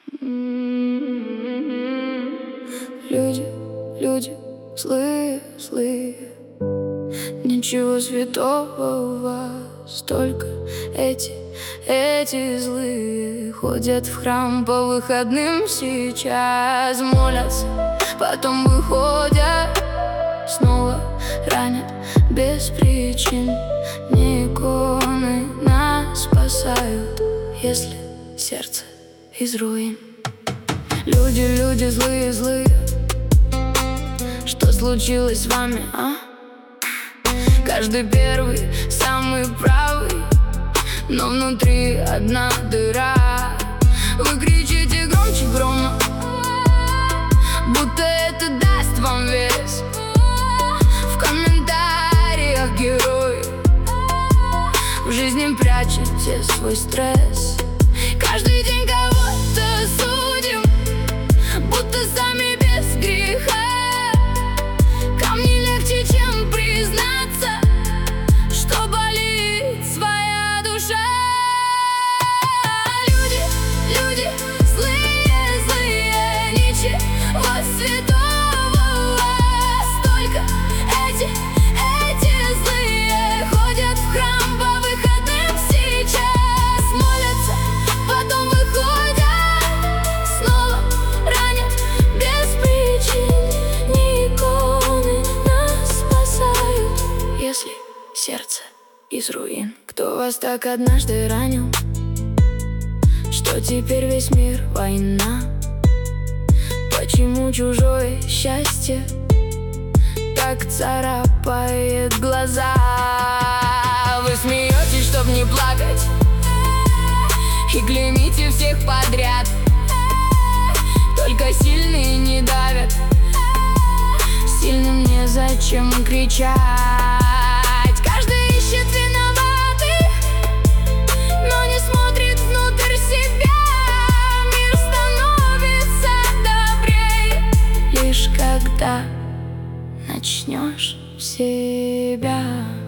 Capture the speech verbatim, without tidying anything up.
Люди, люди, злые, злые. Ничего святого у вас, только эти, эти злые. Ходят в храм по выходным сейчас, молятся, потом выходят, снова ранят без причин. Не иконы нас спасают, если сердце из руин. Люди, люди, злые, злые. Что случилось с вами, а? Каждый первый, самый правый, но внутри одна дыра. Вы кричите громче грома, будто это даст вам вес. В комментариях герои, в жизни прячете свой стресс. Каждый день кого-то судим, будто сами без греха. Камни легче, чем признаться, что болит своя душа. Люди, люди, злые, злые. Ничего святого у вас, только эти, эти злые. Ходят в храм по выходным сейчас, молятся, потом выходят, снова ранят без причин. Не иконы нас спасают, если сердце из руин. Кто вас так однажды ранил, что теперь весь мир война? Почему чужое счастье так царапает глаза? Вы смеетесь, чтоб не плакать, и клеймите всех подряд. Только сильные не давят, сильным незачем кричать. Каждый ищет виноватых, но не смотрит внутрь себя. Мир становится добрее, лишь когда начнешь себя.